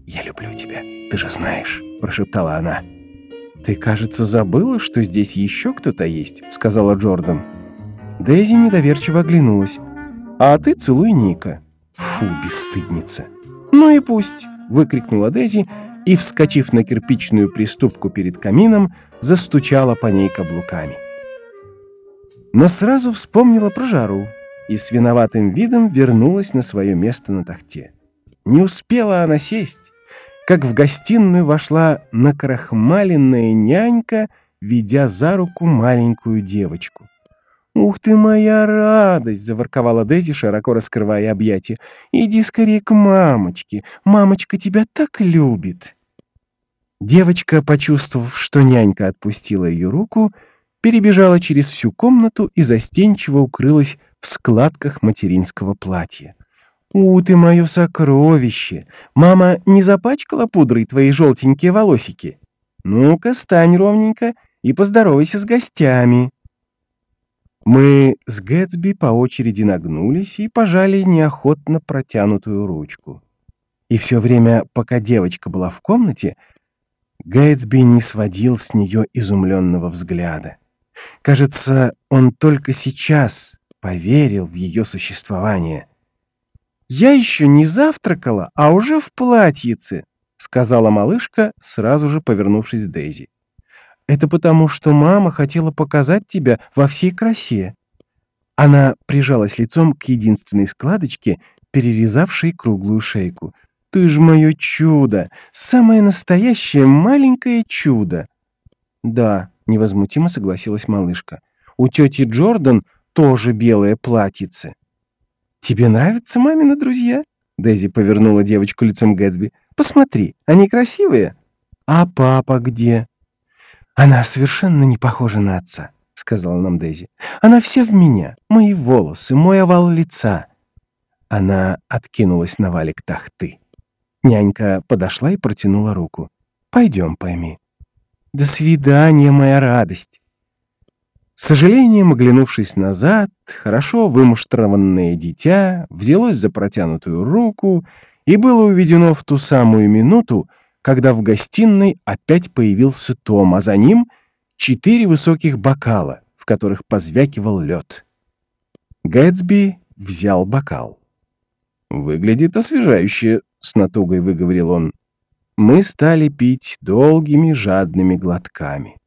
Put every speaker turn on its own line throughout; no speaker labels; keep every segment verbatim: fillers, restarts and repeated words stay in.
«Я люблю тебя, ты же знаешь», — прошептала она. «Ты, кажется, забыла, что здесь еще кто-то есть», — сказала Джордан. Дейзи недоверчиво оглянулась. «А ты целуй Ника». «Фу, бесстыдница». «Ну и пусть», — выкрикнула Дейзи и, вскочив на кирпичную приступку перед камином, застучала по ней каблуками. Но сразу вспомнила про жару и с виноватым видом вернулась на свое место на тахте. Не успела она сесть, как в гостиную вошла накрахмаленная нянька, ведя за руку маленькую девочку. «Ух ты, моя радость!» — заворковала Дейзи, широко раскрывая объятия. «Иди скорее к мамочке. Мамочка тебя так любит!» Девочка, почувствовав, что нянька отпустила ее руку, перебежала через всю комнату и застенчиво укрылась в складках материнского платья. «У, ты мое сокровище! Мама не запачкала пудрой твои желтенькие волосики? Ну-ка, стань ровненько и поздоровайся с гостями». Мы с Гэтсби по очереди нагнулись и пожали неохотно протянутую ручку. И все время, пока девочка была в комнате, Гэтсби не сводил с нее изумленного взгляда. Кажется, он только сейчас поверил в ее существование. «Я еще не завтракала, а уже в платьице», — сказала малышка, сразу же повернувшись к Дейзи. «Это потому, что мама хотела показать тебя во всей красе». Она прижалась лицом к единственной складочке, перерезавшей круглую шейку. «Ты ж мое чудо! Самое настоящее маленькое чудо!» «Да», — невозмутимо согласилась малышка. «У тети Джордан тоже белое платьице». «Тебе нравятся мамины друзья?» Дейзи повернула девочку лицом к Гэтсби. «Посмотри, они красивые». «А папа где?» «Она совершенно не похожа на отца», — сказала нам Дейзи. «Она вся в меня, мои волосы, мой овал лица». Она откинулась на валик тахты. Нянька подошла и протянула руку. «Пойдем, пойми». «До свидания, моя радость». С сожалением, оглянувшись назад, хорошо вымуштрованное дитя взялось за протянутую руку и было уведено в ту самую минуту, когда в гостиной опять появился Том, а за ним четыре высоких бокала, в которых позвякивал лед. Гэтсби взял бокал. «Выглядит освежающе», — с натугой выговорил он. Мы стали пить долгими жадными глотками.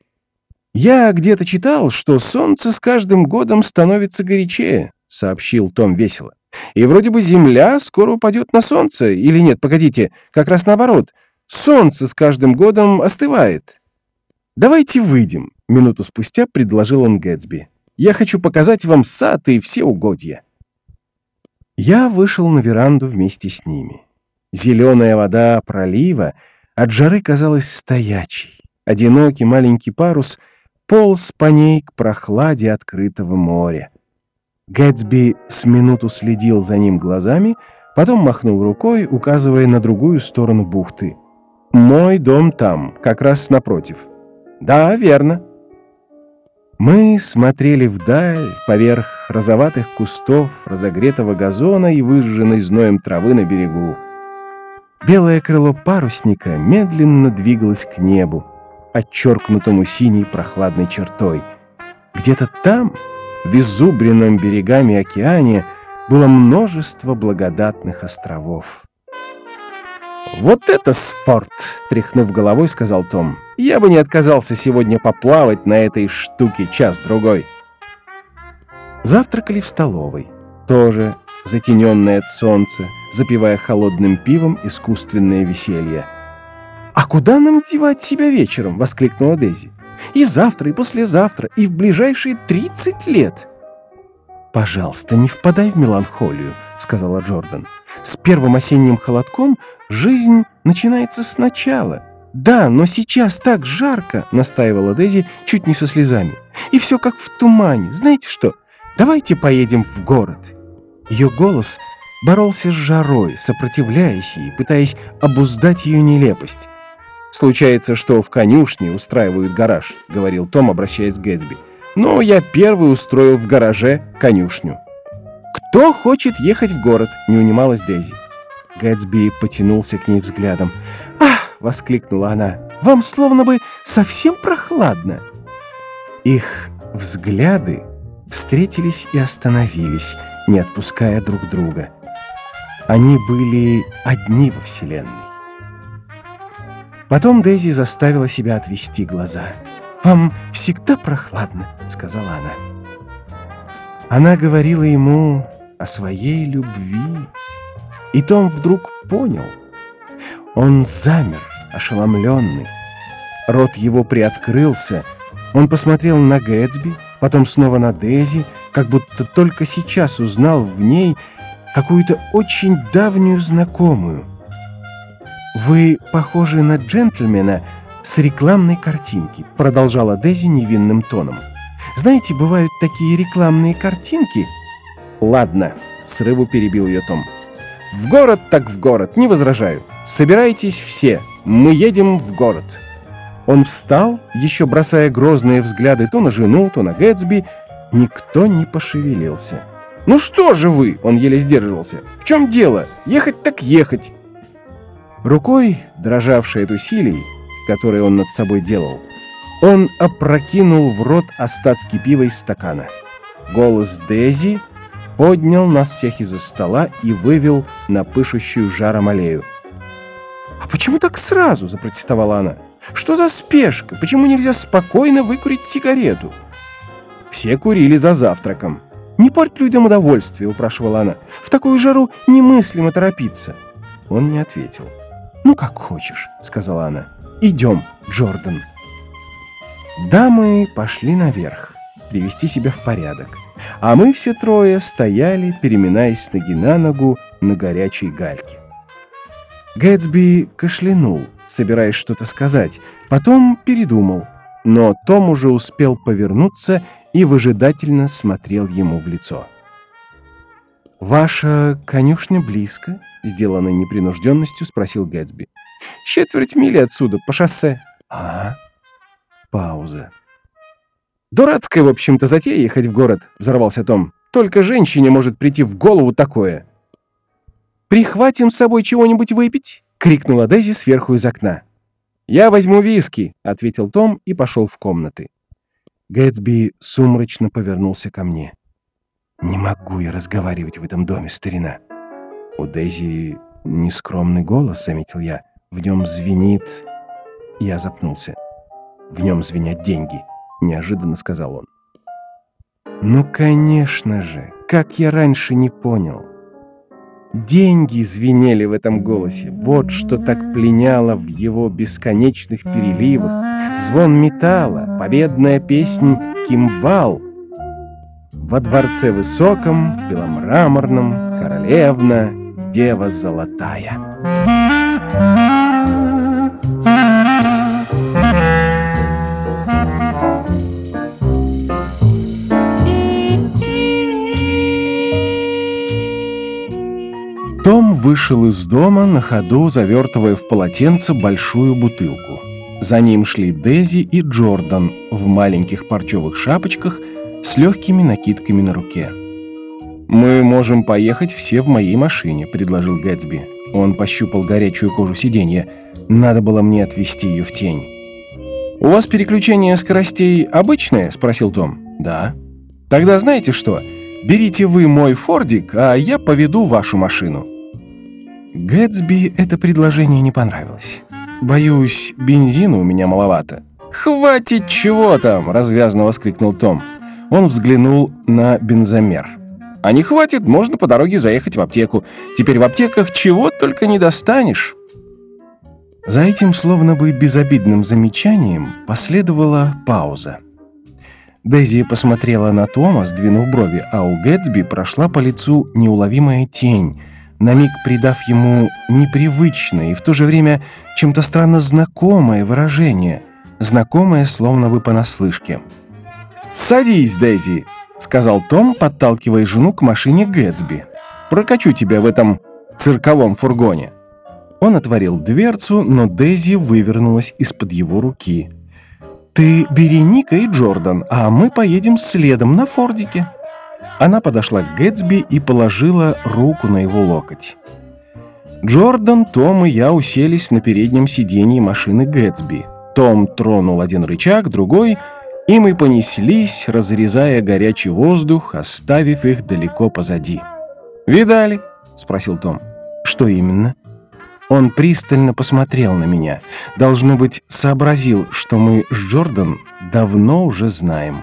«Я где-то читал, что солнце с каждым годом становится горячее», — сообщил Том весело. «И вроде бы земля скоро упадет на солнце. Или нет, погодите, как раз наоборот. Солнце с каждым годом остывает. Давайте выйдем», — минуту спустя предложил он Гэтсби. «Я хочу показать вам сад и все угодья». Я вышел на веранду вместе с ними. Зеленая вода пролива от жары казалась стоячей. Одинокий маленький парус полз по ней к прохладе открытого моря. Гэтсби с минуту следил за ним глазами, потом махнул рукой, указывая на другую сторону бухты. «Мой дом там, как раз напротив». «Да, верно». Мы смотрели вдаль, поверх розоватых кустов, разогретого газона и выжженной зноем травы на берегу. Белое крыло парусника медленно двигалось к небу, отчеркнутому синей прохладной чертой. Где-то там, в изубренном берегами океане, было множество благодатных островов. «Вот это спорт!» — тряхнув головой, сказал Том. «Я бы не отказался сегодня поплавать на этой штуке час-другой». Завтракали в столовой, тоже затененной от солнца, запивая холодным пивом искусственное веселье. «А куда нам девать себя вечером?» — воскликнула Дейзи. «И завтра, и послезавтра, и в ближайшие тридцать лет!» «Пожалуйста, не впадай в меланхолию», — сказала Джордан. «С первым осенним холодком жизнь начинается сначала». «Да, но сейчас так жарко», — настаивала Дейзи чуть не со слезами. «И все как в тумане. Знаете что? Давайте поедем в город». Ее голос боролся с жарой, сопротивляясь ей, пытаясь обуздать ее нелепость. «Случается, что в конюшне устраивают гараж», — говорил Том, обращаясь к Гэтсби. «Но я первый устроил в гараже конюшню». «Кто хочет ехать в город?» — не унималась Дейзи. Гэтсби потянулся к ней взглядом. «Ах!» — воскликнула она. «Вам словно бы совсем прохладно!» Их взгляды встретились и остановились, не отпуская друг друга. Они были одни во вселенной. Потом Дейзи заставила себя отвести глаза. «Вам всегда прохладно», — сказала она. Она говорила ему о своей любви. И Том вдруг понял. Он замер, ошеломленный. Рот его приоткрылся. Он посмотрел на Гэтсби, потом снова на Дейзи, как будто только сейчас узнал в ней какую-то очень давнюю знакомую. «Вы похожи на джентльмена с рекламной картинки», — продолжала Дейзи невинным тоном. «Знаете, бывают такие рекламные картинки...» «Ладно», — срыву перебил ее Том. «В город так в город, не возражаю. Собирайтесь все, мы едем в город». Он встал, еще бросая грозные взгляды то на жену, то на Гэтсби. Никто не пошевелился. «Ну что же вы?» — он еле сдерживался. «В чем дело? Ехать так ехать!» Рукой, дрожавшей от усилий, которые он над собой делал, он опрокинул в рот остатки пива из стакана. Голос Дейзи поднял нас всех из-за стола и вывел на пышущую жаром аллею. «А почему так сразу?» — запротестовала она. «Что за спешка? Почему нельзя спокойно выкурить сигарету?» Все курили за завтраком. «Не порть людям удовольствие», — упрашивала она. «В такую жару немыслимо торопиться». Он не ответил. «Ну, как хочешь», — сказала она. «Идем, Джордан». Дамы пошли наверх, привести себя в порядок, а мы все трое стояли, переминаясь с ноги на ногу на горячей гальке. Гэтсби кашлянул, собираясь что-то сказать, потом передумал, но Том уже успел повернуться и выжидательно смотрел ему в лицо. «Ваша конюшня близко?» — сделанной непринужденностью спросил Гэтсби. «Четверть мили отсюда, по шоссе». «А?» Пауза. «Дурацкая, в общем-то, затея ехать в город», — взорвался Том. «Только женщине может прийти в голову такое». «Прихватим с собой чего-нибудь выпить?» — крикнула Дейзи сверху из окна. «Я возьму виски», — ответил Том и пошел в комнаты. Гэтсби сумрачно повернулся ко мне. «Не могу я разговаривать в этом доме, старина». «У Дейзи нескромный голос», — заметил я. «В нем звенит...» Я запнулся. «В нем звенят деньги», — неожиданно сказал он. «Ну, конечно же, как я раньше не понял». Деньги звенели в этом голосе. Вот что так пленяло в его бесконечных переливах. Звон металла, победная песнь «Кимвал». Во дворце высоком, беломраморном, королевна, дева золотая. Том вышел из дома, на ходу завертывая в полотенце большую бутылку. За ним шли Дейзи и Джордан в маленьких парчевых шапочках с легкими накидками на руке. «Мы можем поехать все в моей машине», — предложил Гэтсби. Он пощупал горячую кожу сиденья. Надо было мне отвезти ее в тень. «У вас переключение скоростей обычное?» — спросил Том. «Да». «Тогда знаете что? Берите вы мой фордик, а я поведу вашу машину». Гэтсби это предложение не понравилось. «Боюсь, бензина у меня маловато». «Хватит чего там!» — развязно воскликнул Том. Он взглянул на бензомер. «А не хватит, можно по дороге заехать в аптеку. Теперь в аптеках чего только не достанешь». За этим словно бы безобидным замечанием последовала пауза. Дейзи посмотрела на Тома, сдвинув брови, а у Гэтсби прошла по лицу неуловимая тень, на миг придав ему непривычное и в то же время чем-то странно знакомое выражение, знакомое словно бы понаслышке. «Садись, Дейзи», — сказал Том, подталкивая жену к машине Гэтсби. «Прокачу тебя в этом цирковом фургоне». Он отворил дверцу, но Дейзи вывернулась из-под его руки. «Ты бери Ника и Джордан, а мы поедем следом на фордике». Она подошла к Гэтсби и положила руку на его локоть. Джордан, Том и я уселись на переднем сиденье машины Гэтсби. Том тронул один рычаг, другой, и мы понеслись, разрезая горячий воздух, оставив их далеко позади. «Видали?» — спросил Том. «Что именно?» Он пристально посмотрел на меня. Должно быть, сообразил, что мы с Джордан давно уже знаем.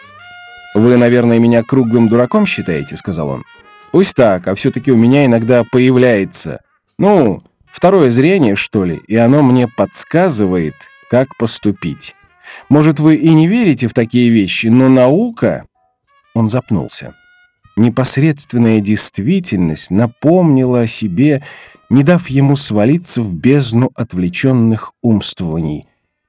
«Вы, наверное, меня круглым дураком считаете?» — сказал он. «Пусть так, а все-таки у меня иногда появляется, ну, второе зрение, что ли, и оно мне подсказывает, как поступить. Может, вы и не верите в такие вещи, но наука...» Он запнулся. Непосредственная действительность напомнила о себе, не дав ему свалиться в бездну отвлеченных умствований.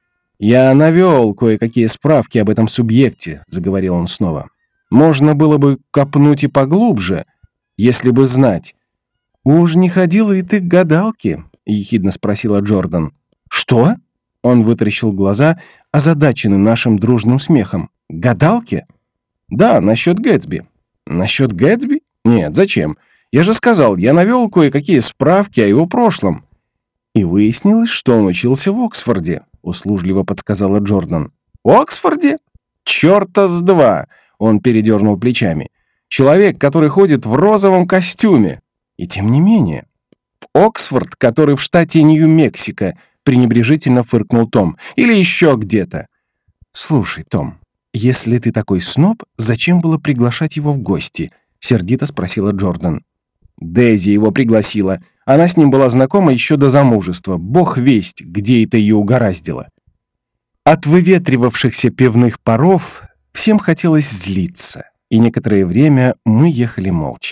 «Я навел кое-какие справки об этом субъекте», — заговорил он снова. «Можно было бы копнуть и поглубже, если бы знать». «Уж не ходила ли ты к гадалке?» — ехидно спросила Джордан. «Что?» — он вытаращил глаза, озадаченный нашим дружным смехом. «Гадалке?» «Да, насчет Гэтсби». «Насчет Гэтсби? Нет, зачем? Я же сказал, я навел кое-какие справки о его прошлом». «И выяснилось, что он учился в Оксфорде», — услужливо подсказала Джордан. «В Оксфорде? Черта с два!» — он передернул плечами. «Человек, который ходит в розовом костюме». «И тем не менее». «Оксфорд, который в штате Нью-Мексико», — пренебрежительно фыркнул Том. «Или еще где-то». «Слушай, Том, если ты такой сноб, зачем было приглашать его в гости?» — сердито спросила Джордан. «Дейзи его пригласила. Она с ним была знакома еще до замужества. Бог весть, где это ее угораздило». От выветривавшихся пивных паров всем хотелось злиться, и некоторое время мы ехали молча.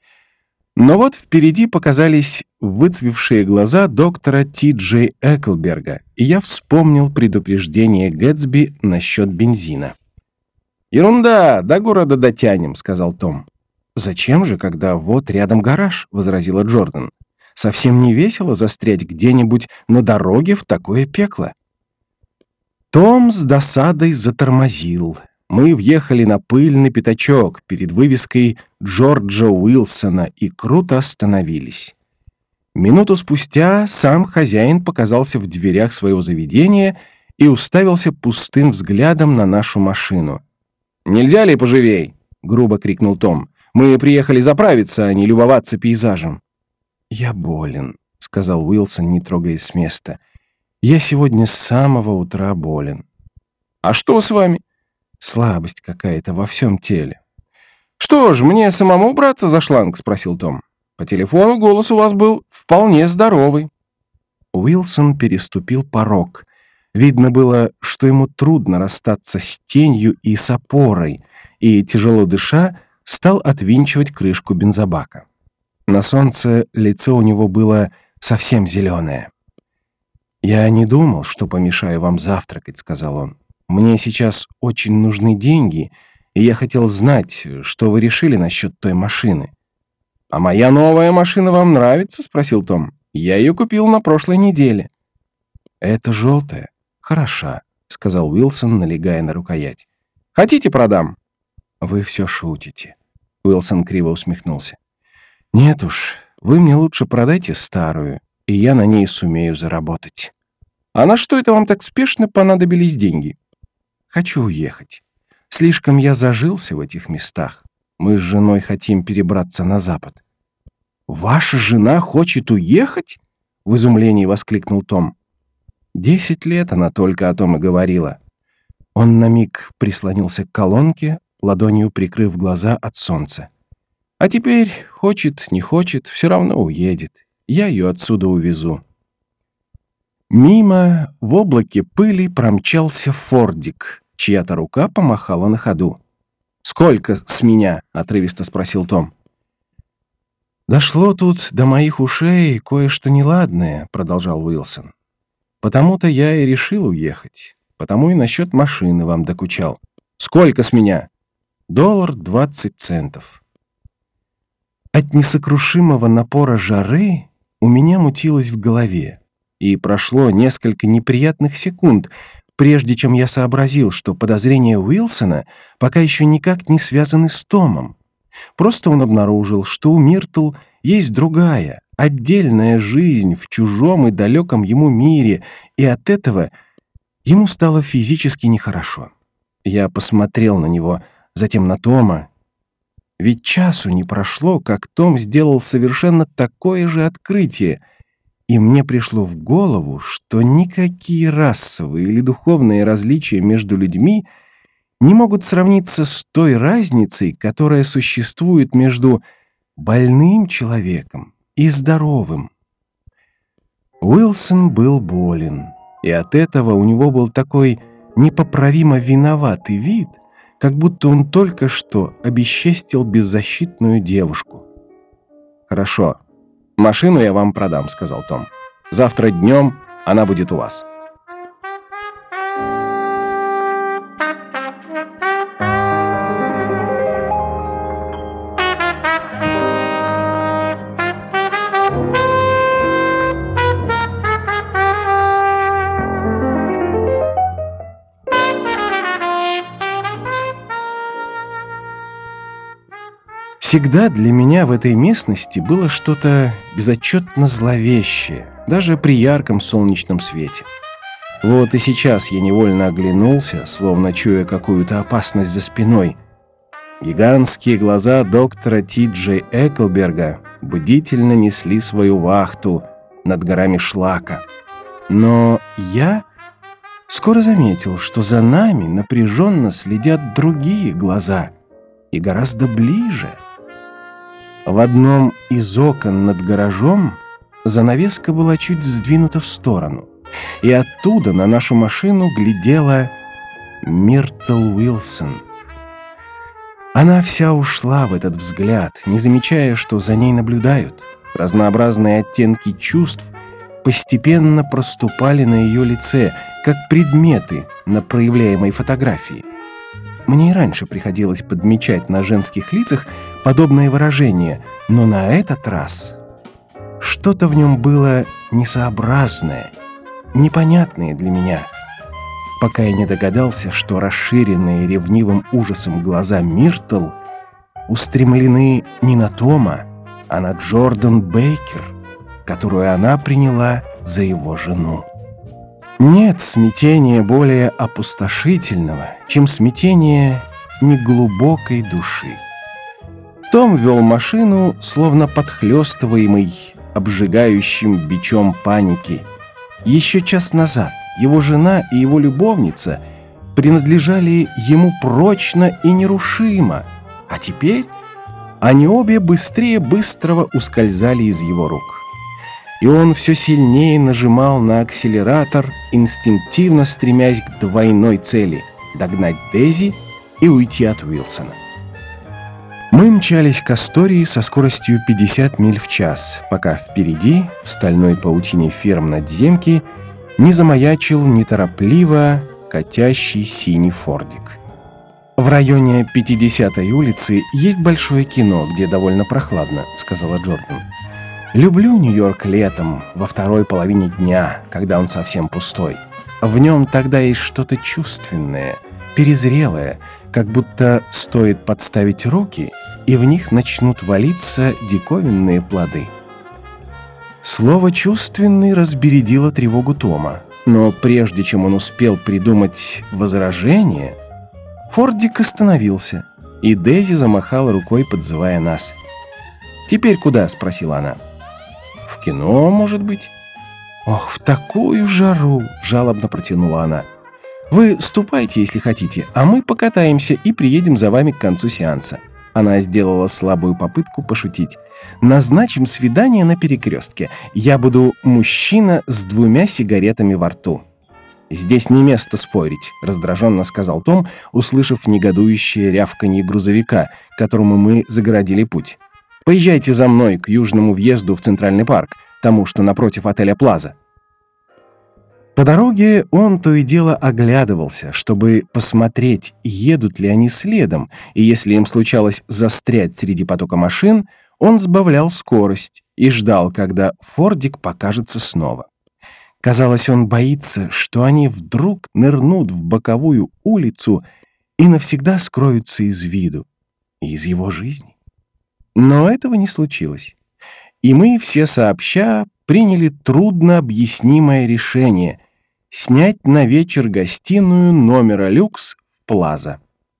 Но вот впереди показались выцвевшие глаза доктора Ти Джей Эклберга, и я вспомнил предупреждение Гэтсби насчет бензина. «Ерунда, до города дотянем», — сказал Том. «Зачем же, когда вот рядом гараж?» — возразила Джордан. «Совсем не весело застрять где-нибудь на дороге в такое пекло». Том с досадой затормозил. Мы въехали на пыльный пятачок перед вывеской Джорджа Уилсона и круто остановились. Минуту спустя сам хозяин показался в дверях своего заведения и уставился пустым взглядом на нашу машину. «Нельзя ли поживей?» — грубо крикнул Том. «Мы приехали заправиться, а не любоваться пейзажем». «Я болен», — сказал Уилсон, не трогаясь с места. «Я сегодня с самого утра болен». «А что с вами?» «Слабость какая-то во всем теле». «Что ж, мне самому браться за шланг?» — спросил Том. «По телефону голос у вас был вполне здоровый». Уилсон переступил порог. Видно было, что ему трудно расстаться с тенью и с опорой, и, тяжело дыша, стал отвинчивать крышку бензобака. На солнце лицо у него было совсем зеленое. «Я не думал, что помешаю вам завтракать», — сказал он. «Мне сейчас очень нужны деньги, и я хотел знать, что вы решили насчет той машины». «А моя новая машина вам нравится?» — спросил Том. «Я ее купил на прошлой неделе». «Это желтая? Хороша», — сказал Уилсон, налегая на рукоять. «Хотите, продам?» «Вы все шутите». Уилсон криво усмехнулся. «Нет уж, вы мне лучше продайте старую, и я на ней сумею заработать». «А на что это вам так спешно понадобились деньги?» «Хочу уехать. Слишком я зажился в этих местах. Мы с женой хотим перебраться на запад». «Ваша жена хочет уехать?» — в изумлении воскликнул Том. «Десять лет она только о том и говорила». Он на миг прислонился к колонке, ладонью прикрыв глаза от солнца. «А теперь, хочет, не хочет, все равно уедет. Я ее отсюда увезу». Мимо в облаке пыли промчался фордик. Чья-то рука помахала на ходу. «Сколько с меня?» — отрывисто спросил Том. «Дошло тут до моих ушей кое-что неладное», — продолжал Уилсон. «Потому-то я и решил уехать. Потому и насчет машины вам докучал». «Сколько с меня?» «Доллар двадцать центов». От несокрушимого напора жары у меня мутилось в голове, и прошло несколько неприятных секунд, прежде чем я сообразил, что подозрения Уилсона пока еще никак не связаны с Томом. Просто он обнаружил, что у Миртл есть другая, отдельная жизнь в чужом и далеком ему мире, и от этого ему стало физически нехорошо. Я посмотрел на него, затем на Тома. Ведь часу не прошло, как Том сделал совершенно такое же открытие, и мне пришло в голову, что никакие расовые или духовные различия между людьми не могут сравниться с той разницей, которая существует между больным человеком и здоровым. Уилсон был болен, и от этого у него был такой непоправимо виноватый вид, как будто он только что обесчестил беззащитную девушку. «Хорошо, машину я вам продам», — сказал Том. «Завтра днем она будет у вас». Всегда для меня в этой местности было что-то безотчетно зловещее, даже при ярком солнечном свете. Вот и сейчас я невольно оглянулся, словно чуя какую-то опасность за спиной. Гигантские глаза доктора Ти Джей Эклберга бдительно несли свою вахту над горами шлака. Но я скоро заметил, что за нами напряженно следят другие глаза, и гораздо ближе. В одном из окон над гаражом занавеска была чуть сдвинута в сторону, и оттуда на нашу машину глядела Миртл Уилсон. Она вся ушла в этот взгляд, не замечая, что за ней наблюдают. Разнообразные оттенки чувств постепенно проступали на ее лице, как предметы на проявляемой фотографии. Мне и раньше приходилось подмечать на женских лицах подобные выражения, но на этот раз что-то в нем было несообразное, непонятное для меня, пока я не догадался, что расширенные ревнивым ужасом глаза Миртл устремлены не на Тома, а на Джордан Бейкер, которую она приняла за его жену. Нет смятения более опустошительного, чем смятение неглубокой души. Том вел машину, словно подхлёстываемый обжигающим бичом паники. Еще час назад его жена и его любовница принадлежали ему прочно и нерушимо, а теперь они обе быстрее быстрого ускользали из его рук. И он все сильнее нажимал на акселератор, инстинктивно стремясь к двойной цели — догнать Дейзи и уйти от Уилсона. Мы мчались к Астории со скоростью пятьдесят миль в час, пока впереди, в стальной паутине ферм надземки, не замаячил неторопливо катящий синий фордик. «В районе пятидесятой улицы есть большое кино, где довольно прохладно», — сказала Джордан. «Люблю Нью-Йорк летом, во второй половине дня, когда он совсем пустой. В нем тогда есть что-то чувственное, перезрелое, как будто стоит подставить руки, и в них начнут валиться диковинные плоды». Слово «чувственный» разбередило тревогу Тома, но прежде чем он успел придумать возражение, фордик остановился, и Дейзи замахала рукой, подзывая нас. «Теперь куда?» — спросила она. «В кино, может быть?» «Ох, в такую жару!» — жалобно протянула она. «Вы ступайте, если хотите, а мы покатаемся и приедем за вами к концу сеанса». Она сделала слабую попытку пошутить. «Назначим свидание на перекрестке. Я буду мужчина с двумя сигаретами во рту». «Здесь не место спорить», — раздраженно сказал Том, услышав негодующее рявканье грузовика, которому мы загородили путь. «Поезжайте за мной к южному въезду в Центральный парк, тому, что напротив отеля «Плаза». По дороге он то и дело оглядывался, чтобы посмотреть, едут ли они следом, и если им случалось застрять среди потока машин, он сбавлял скорость и ждал, когда фордик покажется снова. Казалось, он боится, что они вдруг нырнут в боковую улицу и навсегда скроются из виду и из его жизни. Но этого не случилось. и мы все сообща приняли трудно объяснимое решение снять на вечер гостиную номера люкс в Плаза.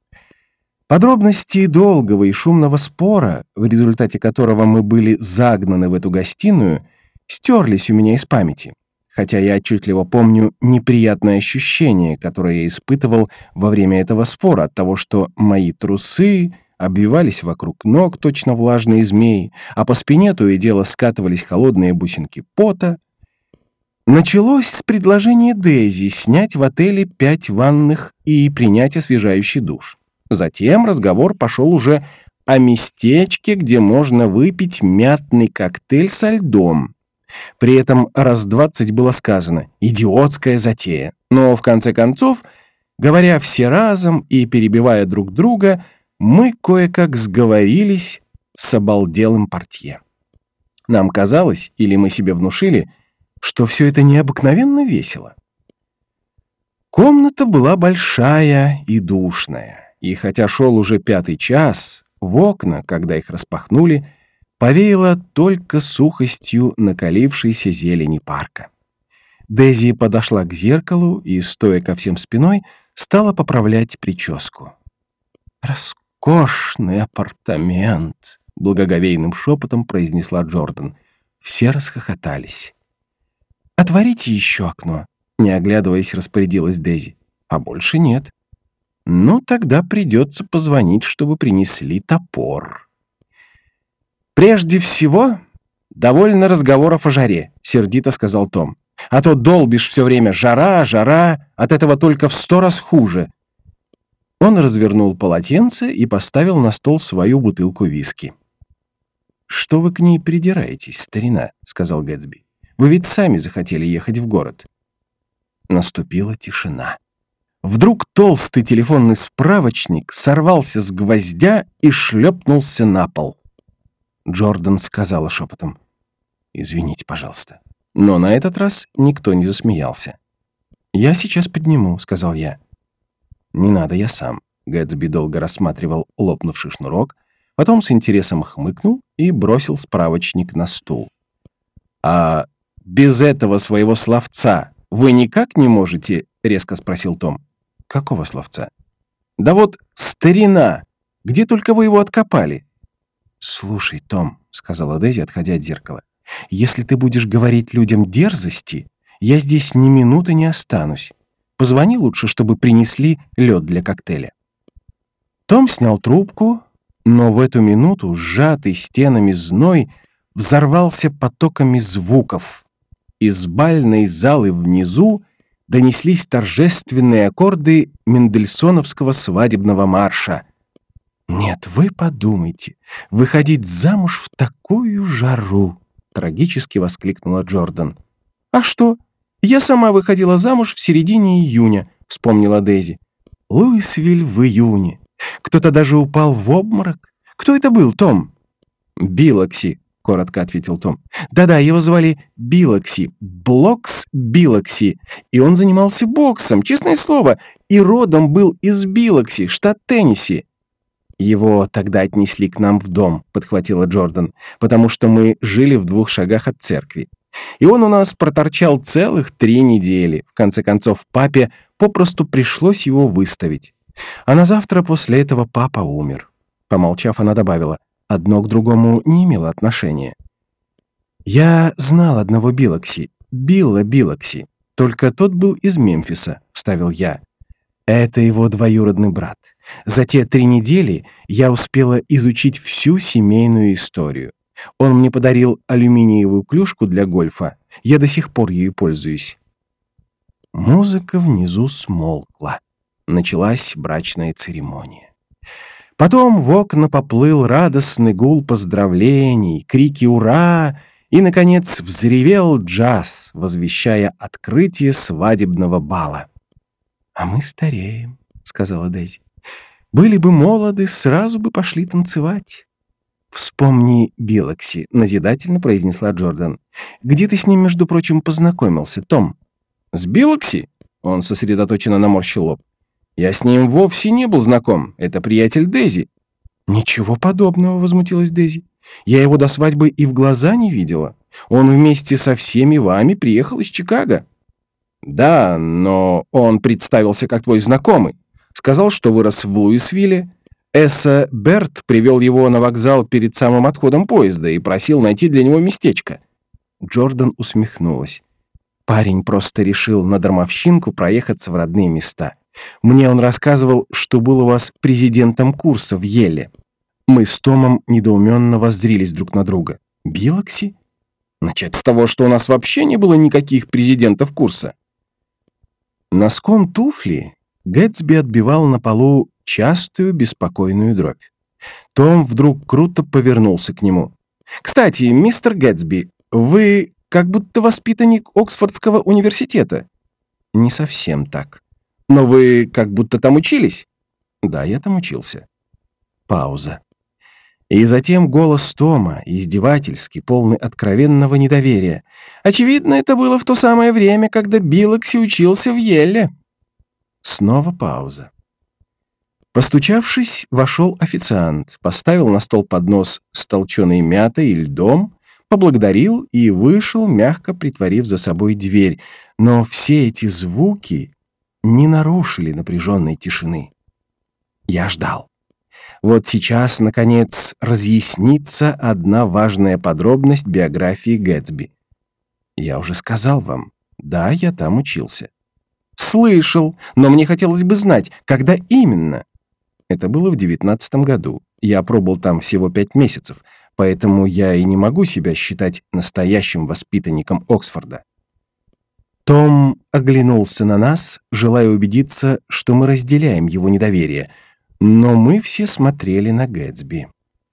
Подробности долгого и шумного спора, в результате которого мы были загнаны в эту гостиную, стерлись у меня из памяти, хотя я отчетливо помню неприятное ощущение, которое я испытывал во время этого спора от того, что мои трусы обвивались вокруг ног точно влажные змеи, а по спине то и дело скатывались холодные бусинки пота. Началось с предложения Дейзи снять в отеле пять ванных и принять освежающий душ. Затем разговор пошел уже о местечке, где можно выпить мятный коктейль со льдом. При этом раз двадцать было сказано «идиотская затея». Но в конце концов, говоря все разом и перебивая друг друга, мы кое-как сговорились с обалделым портье. Нам казалось, или мы себе внушили, что все это необыкновенно весело. Комната была большая и душная. И хотя шел уже пятый час, в окна, когда их распахнули, повеяло только сухостью накалившейся зелени парка. Дейзи подошла к зеркалу и, стоя ко всем спиной, стала поправлять прическу. «Роскошный апартамент!» — благоговейным шепотом произнесла Джордан. Все расхохотались. «Отворите еще окно», — не оглядываясь, распорядилась Дейзи. «А больше нет». «Ну, тогда придется позвонить, чтобы принесли топор». «Прежде всего, довольно разговоров о жаре», — сердито сказал Том. «А то долбишь все время жара, жара, от этого только в сто раз хуже». Он развернул полотенце и поставил на стол свою бутылку виски. «Что вы к ней придираетесь, старина?» — сказал Гэтсби. «Вы ведь сами захотели ехать в город». Наступила тишина. Вдруг толстый телефонный справочник сорвался с гвоздя и шлепнулся на пол. Джордан сказала шепотом: «Извините, пожалуйста». Но на этот раз никто не засмеялся. «Я сейчас подниму», — сказал я. «Не надо, я сам». Гэтсби долго рассматривал лопнувший шнурок, потом с интересом хмыкнул и бросил справочник на стул. «А без этого своего словца вы никак не можете?» — резко спросил Том. «Какого словца?» «Да вот старина! Где только вы его откопали?» «Слушай, Том», — сказала Дейзи, отходя от зеркала, «если ты будешь говорить людям дерзости, я здесь ни минуты не останусь. Позвони лучше, чтобы принесли лед для коктейля». Том снял трубку, но в эту минуту сжатый стенами зной взорвался потоками звуков. Из бальной залы внизу донеслись торжественные аккорды мендельсоновского свадебного марша. «Нет, вы подумайте, выходить замуж в такую жару!» — трагически воскликнула Джордан. «А что? Я сама выходила замуж в середине июня», — вспомнила Дейзи. «Луисвиль в июне. Кто-то даже упал в обморок. Кто это был, Том?» «Билокси», — коротко ответил Том. «Да-да, его звали Билокси, Блокс Билокси, и он занимался боксом, честное слово, и родом был из Билокси, штат Теннесси». «Его тогда отнесли к нам в дом», — подхватила Джордан, «потому что мы жили в двух шагах от церкви. И он у нас проторчал целых три недели. В конце концов, папе попросту пришлось его выставить. А на завтра после этого папа умер». Помолчав, она добавила: «Одно к другому не имело отношения». «Я знал одного Билокси, Билла Билокси, только тот был из Мемфиса», — вставил я. «Это его двоюродный брат. За те три недели я успела изучить всю семейную историю. Он мне подарил алюминиевую клюшку для гольфа. Я до сих пор ею пользуюсь». Музыка внизу смолкла. Началась брачная церемония. Потом в окна поплыл радостный гул поздравлений, крики «Ура!» и, наконец, взревел джаз, возвещая открытие свадебного бала. «А мы стареем», — сказала Дейзи. «Были бы молоды, сразу бы пошли танцевать». «Вспомни Билокси», — назидательно произнесла Джордан. «Где ты с ним, между прочим, познакомился, Том?» «С Билокси?» — он сосредоточенно наморщил лоб. «Я с ним вовсе не был знаком. Это приятель Дейзи». «Ничего подобного», — возмутилась Дейзи. Я его до свадьбы и в глаза не видела. Он вместе со всеми вами приехал из Чикаго». «Да, но он представился как твой знакомый. Сказал, что вырос в Луисвилле. Эсса Берт привел его на вокзал перед самым отходом поезда и просил найти для него местечко». Джордан усмехнулась. «Парень просто решил на дармовщинку проехаться в родные места. Мне он рассказывал, что был у вас президентом курса в Йелле». Мы с Томом недоуменно воззрились друг на друга. «Билокси? Начать с того, что у нас вообще не было никаких президентов курса». Носком туфли Гэтсби отбивал на полу частую беспокойную дробь. Том вдруг круто повернулся к нему. «Кстати, мистер Гэтсби, вы как будто воспитанник Оксфордского университета». «Не совсем так». «Но вы как будто там учились?» «Да, я там учился». Пауза. И затем голос Тома, издевательский, полный откровенного недоверия. «Очевидно, это было в то самое время, когда Билокси учился в Йелле». Снова пауза. Постучавшись, вошел официант, поставил на стол поднос с толченой мятой и льдом, поблагодарил и вышел, мягко притворив за собой дверь. Но все эти звуки не нарушили напряженной тишины. Я ждал. Вот сейчас, наконец, разъяснится одна важная подробность биографии Гэтсби. Я уже сказал вам, да, я там учился. Слышал, но мне хотелось бы знать, когда именно. Это было в девятнадцатом году. Я пробыл там всего пять месяцев, поэтому я и не могу себя считать настоящим воспитанником Оксфорда. Том оглянулся на нас, желая убедиться, что мы разделяем его недоверие, но мы все смотрели на Гэтсби.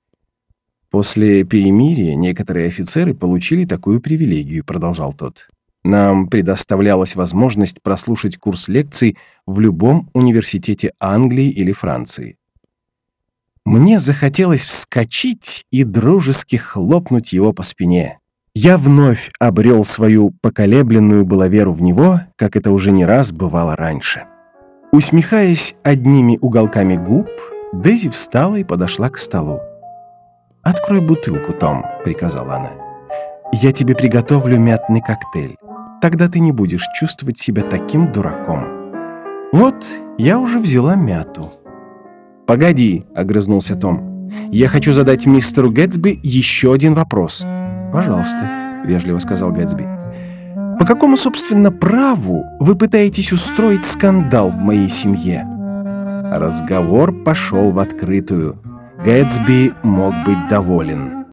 «После перемирия некоторые офицеры получили такую привилегию», — продолжал тот. «Нам предоставлялась возможность прослушать курс лекций в любом университете Англии или Франции». Мне захотелось вскочить и дружески хлопнуть его по спине. Я вновь обрел свою поколебленную было веру в него, как это уже не раз бывало раньше. Усмехаясь одними уголками губ, Дейзи встала и подошла к столу. «Открой бутылку, Том», — приказала она. «Я тебе приготовлю мятный коктейль. Тогда ты не будешь чувствовать себя таким дураком». Вот, я уже взяла мяту. «Погоди», — огрызнулся Том. «Я хочу задать мистеру Гэтсби еще один вопрос». «Пожалуйста», — вежливо сказал Гэтсби. «По какому, собственно, праву вы пытаетесь устроить скандал в моей семье?» Разговор пошел в открытую. Гэтсби мог быть доволен.